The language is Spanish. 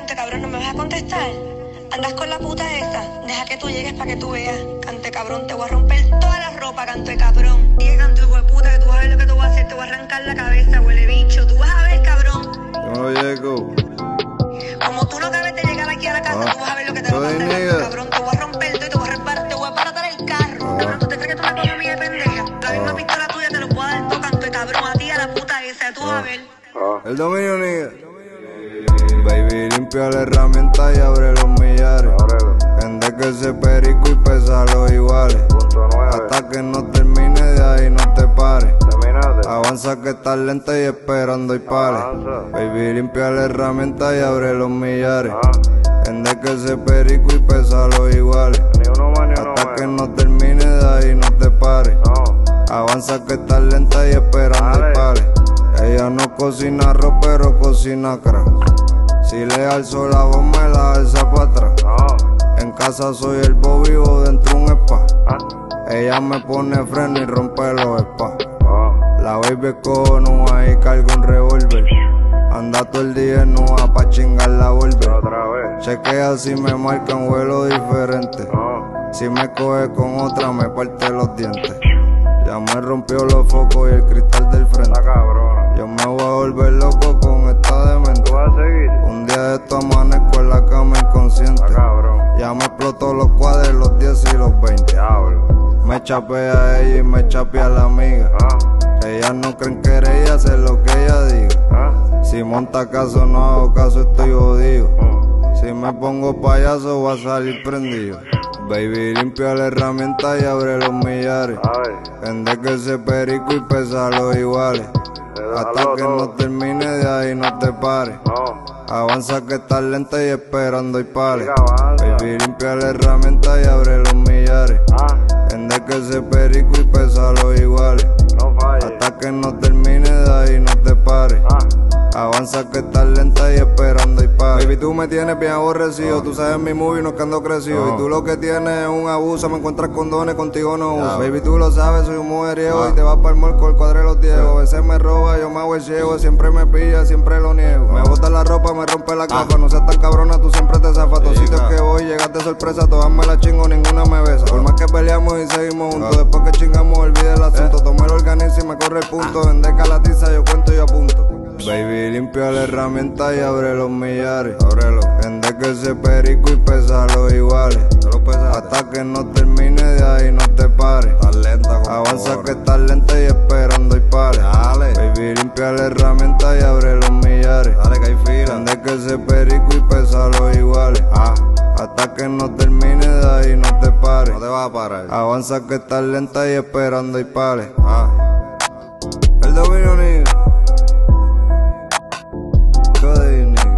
Cante cabrón, ¿no me vas a contestar? Andas con la puta esa. Deja que tú llegues para que tú veas. Cante cabrón, te voy a romper toda la ropa, canto de cabrón. Y canto hijo de puta, que tú vas a ver lo que te voy a hacer. Te voy a arrancar la cabeza, huele bicho. Tú vas a ver, cabrón. Yo no llego. Como tú no acabes de llegar aquí a la casa, tú vas a ver lo que te va a pasar, canto de cabrón. Te voy a romper todo y te voy a reparar, te voy a aparatar el carro. Cabrón, ¿tú te crees que tú me coges a mí de pendeja? La misma pistola tuya te lo puedo dar todo, canto de cabrón. A ti, a la puta esa, tú vas a ver. El dominio, nigga. Baby, limpia la herramienta y abre los millares. Gente que se perico y pesa los iguales. Hasta que no termine de ahí no te pares. Avanza que estás lenta y esperando y pares. Baby, limpia la herramienta y abre los millares. Gente que se perico y pesa los iguales. Hasta que no termine de ahí no te pares. Avanza que estás lenta y esperando y pares. Ella no cocina arroz pero cocina crack. Si le alzo la voz me la alza para atrás. En casa soy el Bobby o dentro un spa. Ella me pone freno y rompe los spas. La baby con y carga un revólver. Anda todo el día en pa' chingar la volver. Chequea si me marca un vuelo diferente. Si me coge con otra me parte los dientes. Ya me rompió los focos y el cristal del frente. Yo me voy a volver loco con esta demente. Un día de esto amanezco en la cama inconsciente. Ya me explotó los cuadros, los 10 y los 20. Me chapea ella y me chapea la amiga. Ellas no creen que ella hace lo que ella diga. Si monta caso no hago caso, estoy jodido. Si me pongo payaso voy a salir prendido. Baby, limpia la herramienta y abre los millares. Gente que se perico y pesa los iguales. Hasta que no termine de ahí no te pares. Avanza que estás lenta y esperando y pares. Baby, limpia la herramienta y abre los millares. Gente que se perico y pesa los iguales. Hasta que no termine de ahí no te pares. Avanza que estás lenta y esperando y pares. Baby, tú me tienes bien aborrecido. Tú sabes mi movie, no es que ando crecido. Y tú lo que tienes es un abuso. Me encuentras condones, contigo no uso. Baby, tú lo sabes, soy un mujeriego. Y te vas para el morco, el cuadre los diegos. A veces me roba, yo me hago el ciego. Siempre me pilla, siempre lo niego. Me bota la ropa, me rompe la capa. No seas tan cabrona, tú siempre te zafas. Todos sitios que voy, llegas de sorpresa. Todas me la chingo, ninguna me besa. Por más que peleamos y seguimos juntos. Después que chingamos, olvide el asunto. Tomo el organizo y me corre el punto. Vende calatiza, yo cuento y apunto. Baby, limpia la herramienta y abre los millares. Gente que se perico y pesa los iguales. Hasta que no termine de ahí no te pares. Avanza que estás lenta y esperando y pares. Baby, limpia la herramienta y abre los millares. Gente que se perico y pesa los iguales. Hasta que no termine de ahí no te pares. No te vas a parar. Avanza que estás lenta y esperando y pares. El dominio, nigga. Cody, nigga.